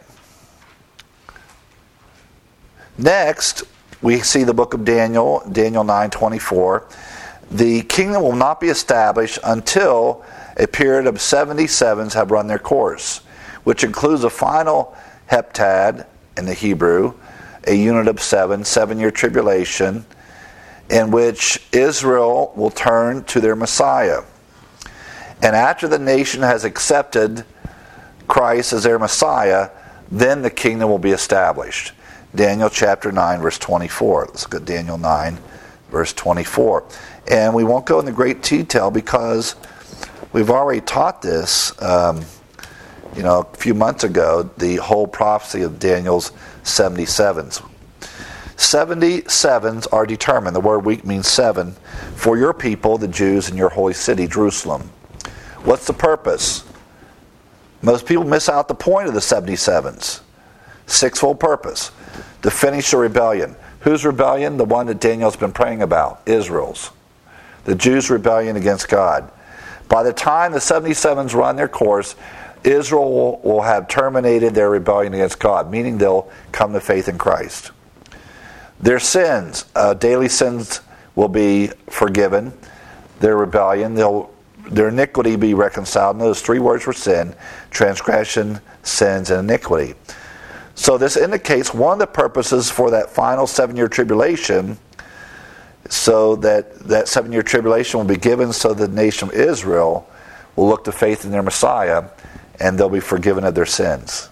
Next, we see the book of Daniel, Daniel nine twenty-four. The kingdom will not be established until a period of seventy sevens have run their course, which includes a final heptad in the Hebrew, a unit of seven, seven-year tribulation, in which Israel will turn to their Messiah. And after the nation has accepted Christ as their Messiah, then the kingdom will be established. Daniel chapter nine, verse twenty-four. Let's look at Daniel nine, verse twenty-four. And we won't go into great detail because we've already taught this, um, you know, a few months ago, the whole prophecy of Daniel's seventy sevens. seventy sevens are determined. The word week means seven. For your people, the Jews, in your holy city, Jerusalem. What's the purpose? Most people miss out the point of the seventy sevens. Sixfold purpose. To finish the rebellion. Whose rebellion? The one that Daniel's been praying about. Israel's. The Jews' rebellion against God. By the time the seventy sevens run their course, Israel will, will have terminated their rebellion against God, meaning they'll come to faith in Christ. Their sins, uh, daily sins, will be forgiven. Their rebellion, they'll, their iniquity be reconciled. And those three words were sin: transgression, sins, and iniquity. So this indicates one of the purposes for that final seven-year tribulation, so that that seven-year tribulation will be given so the nation of Israel will look to faith in their Messiah, and they'll be forgiven of their sins.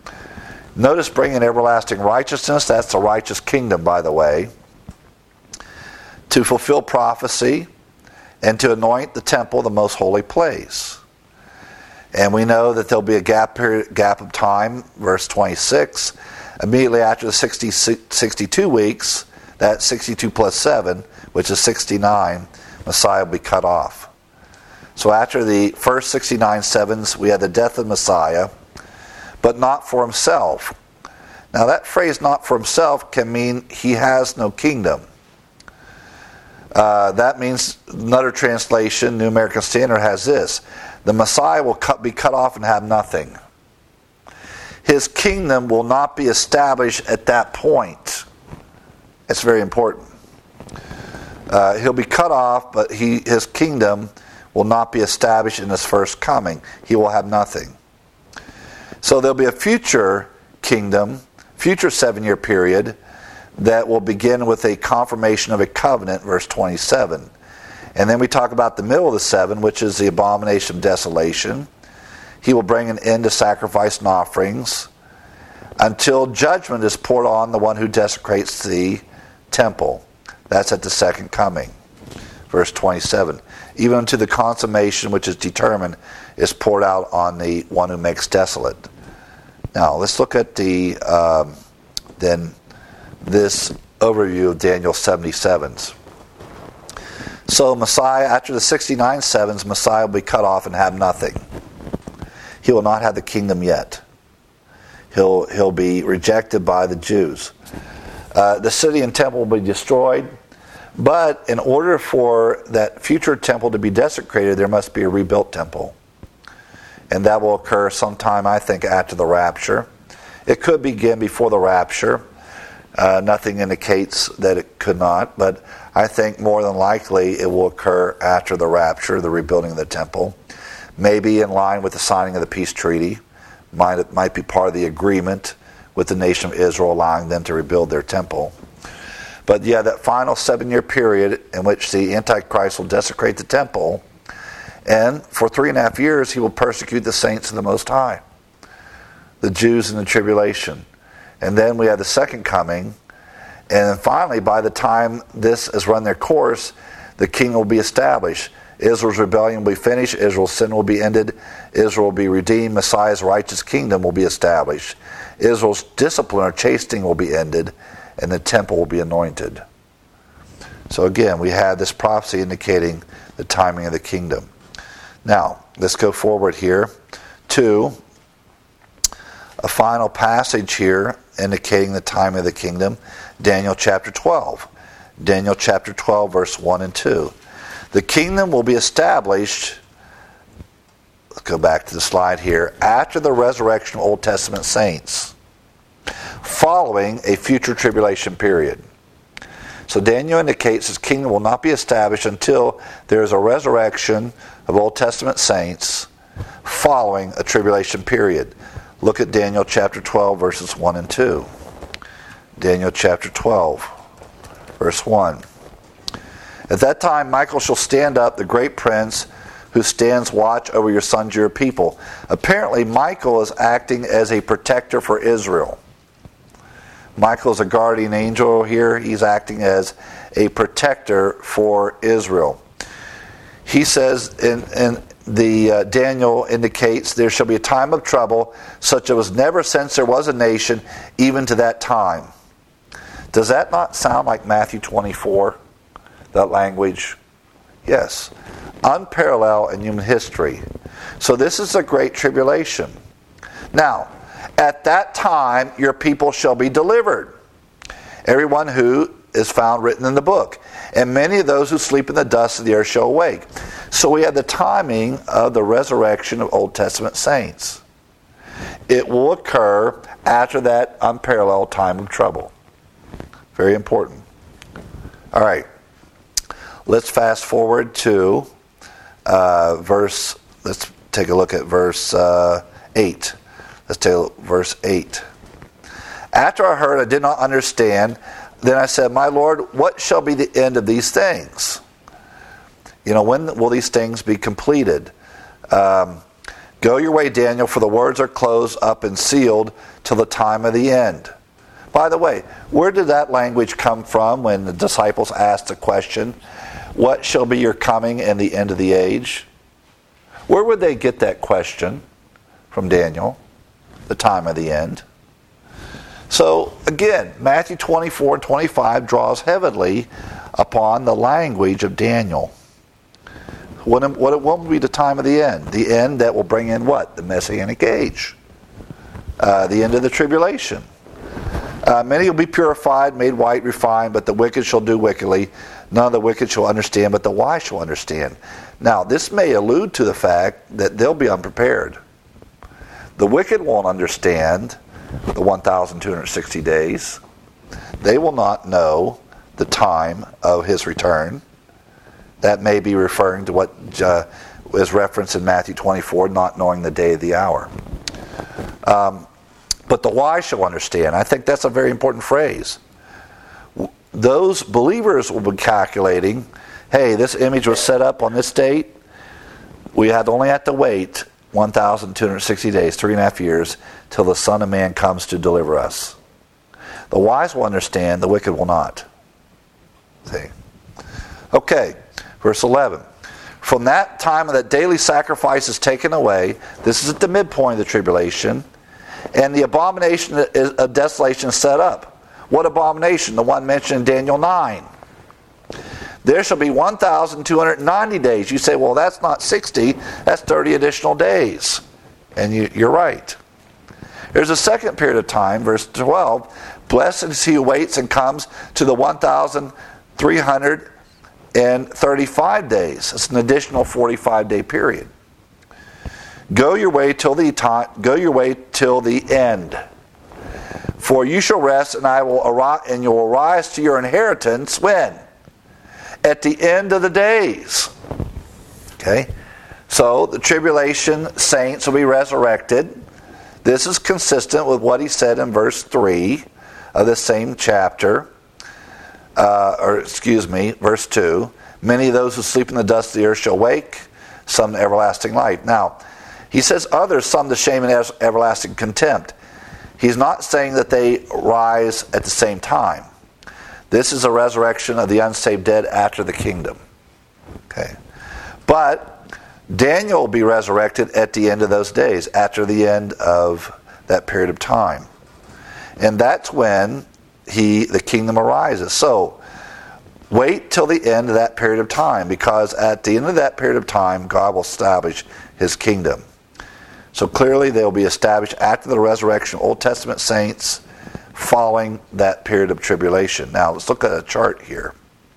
Notice bringing everlasting righteousness. That's the righteous kingdom, by the way. to fulfill prophecy, and to anoint the temple, the most holy place. And we know that there'll be a gap period, gap of time, verse twenty-six. Immediately after the sixty, sixty-two weeks, that's sixty-two plus seven, which is sixty-nine, Messiah will be cut off. So after the first sixty-nine sevens, we had the death of Messiah, but not for himself. Now that phrase, not for himself, can mean he has no kingdom. Uh, that means, another translation, New American Standard, has this: the Messiah will cut, be cut off and have nothing. His kingdom will not be established at that point. It's very important. Uh, he'll be cut off, but he, his kingdom will not be established in his first coming. He will have nothing. So there'll be a future kingdom, future seven-year period, that will begin with a confirmation of a covenant, verse twenty-seven. And then we talk about the middle of the seven, which is the abomination of desolation. He will bring an end to sacrifice and offerings until judgment is poured on the one who desecrates the temple. That's at the second coming. Verse twenty-seven. Even unto the consummation which is determined is poured out on the one who makes desolate. Now, let's look at the um, then this overview of Daniel's seventy sevens. So Messiah, after the sixty-nine sevens, Messiah will be cut off and have nothing. He will not have the kingdom yet. He'll, he'll be rejected by the Jews. Uh, the city and temple will be destroyed, but in order for that future temple to be desecrated, there must be a rebuilt temple. And that will occur sometime, I think, after the rapture. It could begin before the rapture. Uh, nothing indicates that it could not, but I think more than likely it will occur after the rapture, the rebuilding of the temple. Maybe in line with the signing of the peace treaty. Might, it might be part of the agreement with the nation of Israel, allowing them to rebuild their temple. But yeah, that final seven-year period in which the Antichrist will desecrate the temple, and for three and a half years he will persecute the saints of the Most High, the Jews in the tribulation. And then we have the second coming, and then finally, by the time this has run their course, the king will be established. Israel's rebellion will be finished, Israel's sin will be ended, Israel will be redeemed, Messiah's righteous kingdom will be established, Israel's discipline or chastening will be ended, and the temple will be anointed. So again, we have this prophecy indicating the timing of the kingdom. Now, let's go forward here to a final passage here indicating the time of the kingdom, Daniel chapter twelve. Daniel chapter twelve, verse one and two. The kingdom will be established, let's go back to the slide here, after the resurrection of Old Testament saints, following a future tribulation period. So Daniel indicates his kingdom will not be established until there is a resurrection of Old Testament saints following a tribulation period. Look at Daniel chapter twelve, verses one and two. Daniel chapter twelve, verse one. At that time Michael shall stand up, the great prince, who stands watch over your sons, your people. Apparently Michael is acting as a protector for Israel. Michael is a guardian angel here. He's acting as a protector for Israel. He says, in, in the uh, Daniel indicates, there shall be a time of trouble, such as was never since there was a nation, even to that time. Does that not sound like Matthew twenty-four? That language? Yes. Unparalleled in human history. So this is a great tribulation. Now, at that time your people shall be delivered, everyone who is found written in the book, and many of those who sleep in the dust of the earth shall awake. So we have the timing of the resurrection of Old Testament saints. It will occur after that unparalleled time of trouble. Very important. All right. Let's fast forward to uh, verse, let's take a look at verse uh, eight. Let's take a look at verse eight. After I heard, I did not understand. Then I said, my Lord, what shall be the end of these things? You know, when will these things be completed? Um, Go your way, Daniel, for the words are closed up and sealed till the time of the end. By the way, where did that language come from when the disciples asked the question, what shall be your coming and the end of the age? Where would they get that question? From Daniel, the time of the end. So again, Matthew twenty-four and twenty-five draws heavily upon the language of Daniel. What, what will be the time of the end? The end that will bring in what? The Messianic age. Uh, the end of the tribulation. Uh, many will be purified, made white, refined, but the wicked shall do wickedly. None of the wicked shall understand, but the wise shall understand. Now, this may allude to the fact that they'll be unprepared. The wicked won't understand the one thousand two hundred sixty days. They will not know the time of his return. That may be referring to what uh, is referenced in Matthew twenty-four, not knowing the day of the hour. Um, but the wise shall understand. I think that's a very important phrase. Those believers will be calculating, hey, this image was set up on this date. We had only have to wait one thousand two hundred sixty days, three and a half years, till the Son of Man comes to deliver us. The wise will understand, the wicked will not. See? Okay, verse eleven. From that time of that daily sacrifice is taken away, this is at the midpoint of the tribulation, and the abomination of desolation is set up. What abomination? The one mentioned in Daniel nine. There shall be one thousand two hundred ninety days. You say, well, that's not sixty, that's thirty additional days. And you, you're right. There's a second period of time, verse twelve. Blessed is he who waits and comes to the one thousand three hundred thirty-five days. It's an additional forty-five day period. Go your way till the time, go your way till the end. For you shall rest, and I will arise, and you will rise to your inheritance when? At the end of the days. Okay? So the tribulation saints will be resurrected. This is consistent with what he said in verse three of the same chapter. Uh, or excuse me, verse two. Many of those who sleep in the dust of the earth shall wake, some to everlasting life. Now, he says others, some to shame and everlasting contempt. He's not saying that they rise at the same time. This is a resurrection of the unsaved dead after the kingdom. Okay. But Daniel will be resurrected at the end of those days, after the end of that period of time. And that's when he the kingdom arises. So wait till the end of that period of time, because at the end of that period of time, God will establish his kingdom. So clearly they will be established after the resurrection of Old Testament saints, following that period of tribulation. Now let's look at a chart here.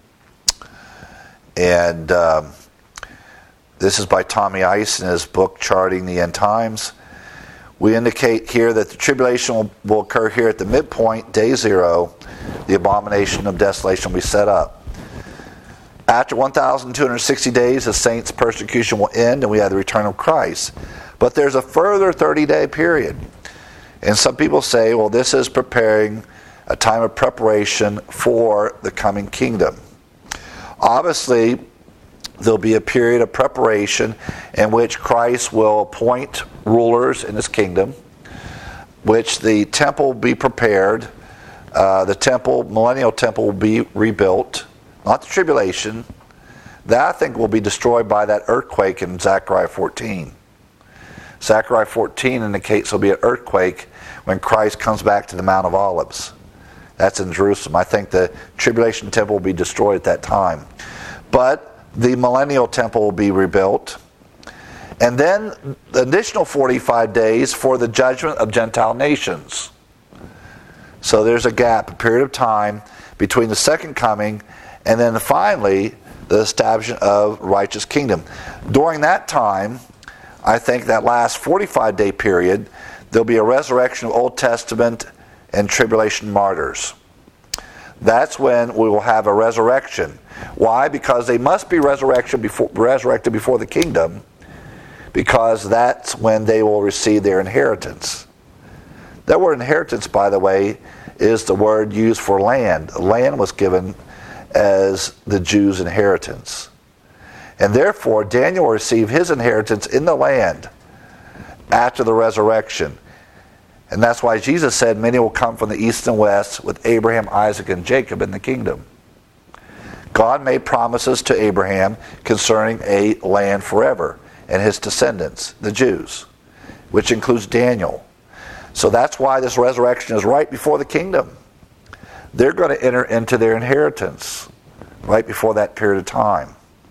And um, this is by Tommy Ice in his book Charting the End Times. We indicate here that the tribulation will, will occur here at the midpoint, day zero. The abomination of desolation will be set up. After one thousand two hundred sixty days, the saints' persecution will end, and we have the return of Christ. But there's a further thirty day period. And some people say, well, this is preparing a time of preparation for the coming kingdom. Obviously, there'll be a period of preparation in which Christ will appoint rulers in his kingdom, which the temple will be prepared. Uh, the temple, millennial temple, will be rebuilt. Not the tribulation. That, I think, will be destroyed by that earthquake in Zechariah fourteen. Zechariah fourteen indicates there'll be an earthquake when Christ comes back to the Mount of Olives. That's in Jerusalem. I think the tribulation temple will be destroyed at that time. But the millennial temple will be rebuilt. And then the additional forty-five days for the judgment of Gentile nations. So there's a gap, a period of time between the second coming and then finally the establishment of righteous kingdom. During that time, I think that last forty-five day period, there'll be a resurrection of Old Testament and tribulation martyrs. That's when we will have a resurrection. Why? Because they must be resurrection before, resurrected before the kingdom, because that's when they will receive their inheritance. That word inheritance, by the way, is the word used for land. Land was given as the Jews' inheritance. And therefore, Daniel will receive his inheritance in the land after the resurrection. And that's why Jesus said, many will come from the east and west with Abraham, Isaac, and Jacob in the kingdom. God made promises to Abraham concerning a land forever and his descendants, the Jews, which includes Daniel. So that's why this resurrection is right before the kingdom. They're going to enter into their inheritance right before that period of time.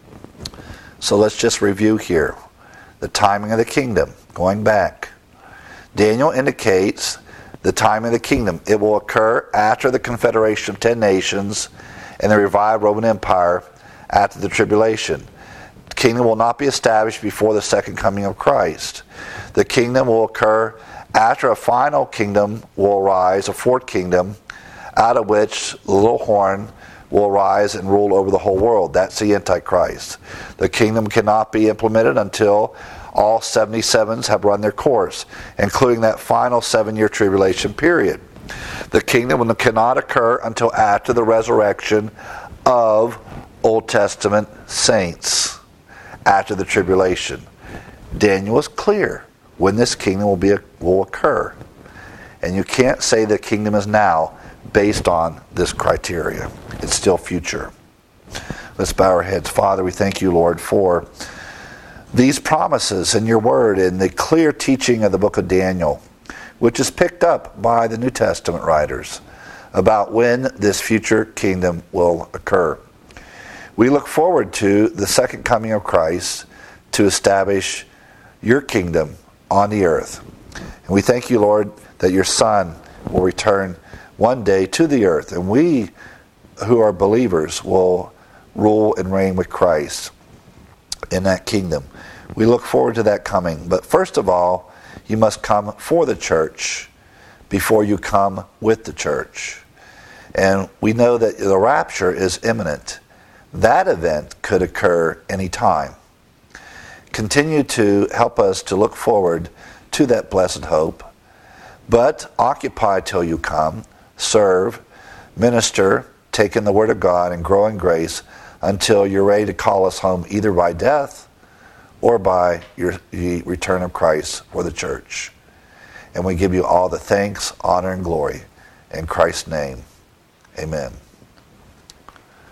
So let's just review here. The timing of the kingdom, going back. Daniel indicates the time of the kingdom. It will occur after the confederation of ten nations and the revived Roman Empire after the tribulation. The kingdom will not be established before the second coming of Christ. The kingdom will occur after a final kingdom will arise, a fourth kingdom, out of which the little horn will arise and rule over the whole world. That's the Antichrist. The kingdom cannot be implemented until all seventy-sevens have run their course, including that final seven-year tribulation period. The kingdom cannot occur until after the resurrection of Old Testament saints, after the tribulation. Daniel is clear when this kingdom will be will occur. And you can't say the kingdom is now based on this criteria. It's still future. Let's bow our heads. Father, we thank you, Lord, for these promises in your word and the clear teaching of the book of Daniel, which is picked up by the New Testament writers about when this future kingdom will occur. We look forward to the second coming of Christ to establish your kingdom on the earth. And we thank you, Lord, that your Son will return one day to the earth, and we who are believers will rule and reign with Christ in that kingdom. We look forward to that coming. But first of all, you must come for the church before you come with the church. And we know that the rapture is imminent. That event could occur any time. Continue to help us to look forward to that blessed hope, but occupy till you come, serve, minister, take in the Word of God, and grow in grace until you're ready to call us home either by death or by your the return of Christ for the church. And we give you all the thanks, honor, and glory. In Christ's name, amen.